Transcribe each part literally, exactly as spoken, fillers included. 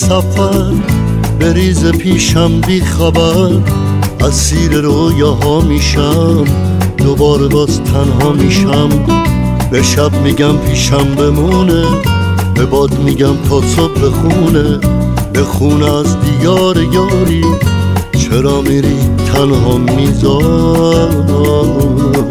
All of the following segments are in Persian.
سفر بریز پیشم بی خبر، اسیر رویاها میشم دوباره باز تنها میشم. به شب میگم پیشم بمونه، به باد میگم تا صبح بخونه، بخونه از دیار یاری چرا میری تنها میذاری.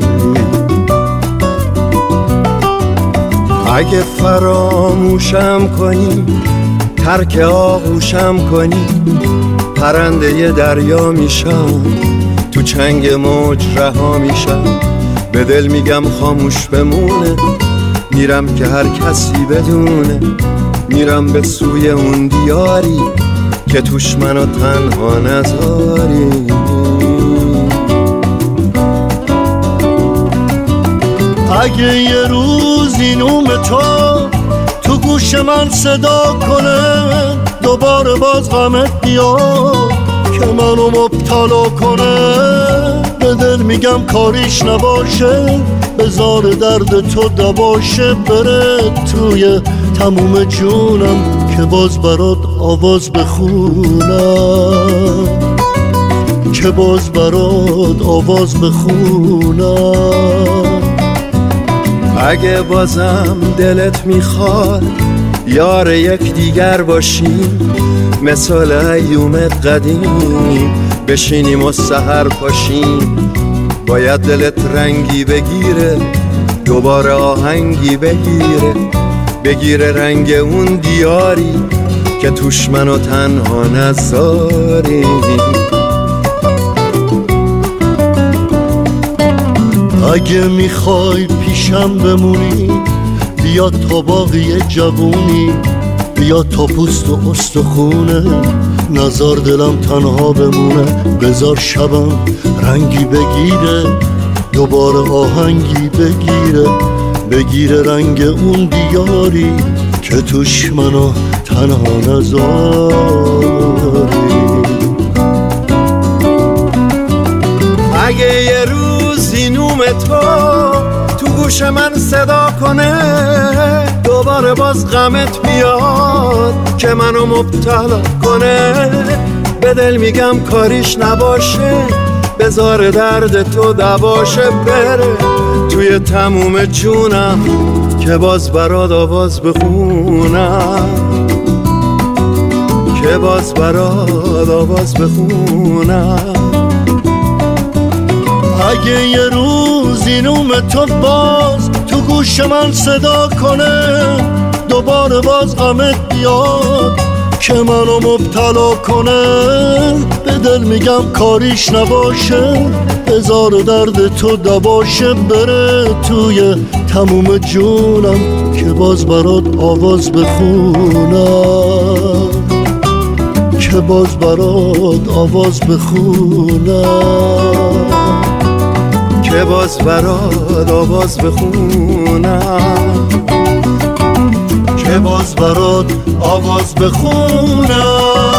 اگه فراموشم کنی، ترک آغوشم کنی، پرنده دریا میشم، تو چنگ موج رها میشم. به دل میگم خاموش بمونه، میرم که هر کسی بدونه، میرم به سوی اون دیاری که توش منو تنها نذاری. اگه یه روزی نوم تو تو گوش من صدا کنه، دوباره باز غمت بیاد که منو مبتلا کنه، به دل میگم کاریش نباشه، بذار درد تو دباشه، بره توی تموم جونم که باز برات آواز بخونم، که باز برات آواز بخونم. اگه بازم دلت میخواد یار یک دیگر باشیم، مثل ایومت قدیم بشینیم و سحر پاشیم. باید دلت رنگی بگیره، دوباره آهنگی بگیره، بگیره رنگ اون دیاری که توش منو تنها نذاری. اگه میخوای پیشم بمونی، بیا تا باقی جوونی، بیا تا پوست و استخونه، نزار دلم تنها بمونه، بذار شبم رنگی بگیره، دوباره آهنگی بگیره، بگیره رنگ اون دیاری که توش منو تنها نذاری. اگه یه روزی نوم تو تو گوش من صدا کنه، دوباره باز غمت بیاد که منو مبتلا کنه، به دل میگم کاریش نباشه، بذار درد تو دباشه، بره توی تموم جونم که باز برات آواز بخونم، که باز برات آواز بخونم. اگه یه روزی نوم تو باز تو گوش من صدا کنه، دوباره باز غمت بیاد که منو مبتلا کنه، به دل میگم کاریش نباشه، بذار درد تو دباشه، بره توی تموم جونم که باز برات آواز بخونم، که باز برات آواز بخونم، که باز برات آواز بخونم، که باز برات آواز بخونم.